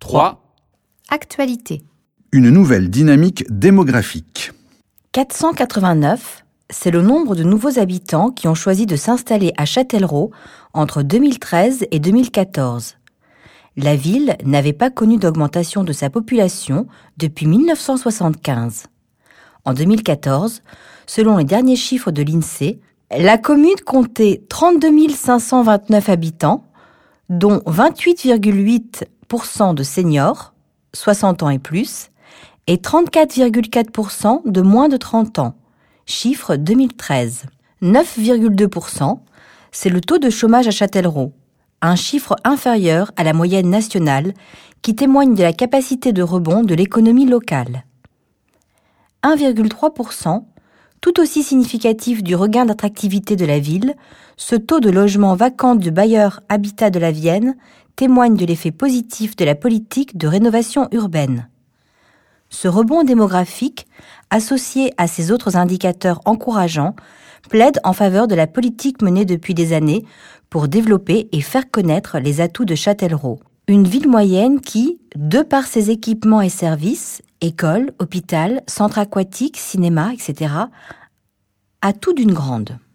3. Actualité. Une nouvelle dynamique démographique. 489, c'est le nombre de nouveaux habitants qui ont choisi de s'installer à Châtellerault entre 2013 et 2014. La ville n'avait pas connu d'augmentation de sa population depuis 1975. En 2014, selon les derniers chiffres de l'INSEE, la commune comptait 32 529 habitants, dont 28,8% de seniors, 60 ans et plus, et 34,4% de moins de 30 ans, chiffre 2013. 9,2%, c'est le taux de chômage à Châtellerault, un chiffre inférieur à la moyenne nationale qui témoigne de la capacité de rebond de l'économie locale. 1,3%, tout aussi significatif du regain d'attractivité de la ville, ce taux de logement vacant du bailleur Habitat de la Vienne témoigne de l'effet positif de la politique de rénovation urbaine. Ce rebond démographique, associé à ces autres indicateurs encourageants, plaide en faveur de la politique menée depuis des années pour développer et faire connaître les atouts de Châtellerault. Une ville moyenne qui, de par ses équipements et services, écoles, hôpital, centres aquatiques, cinéma, etc., a tout d'une grande.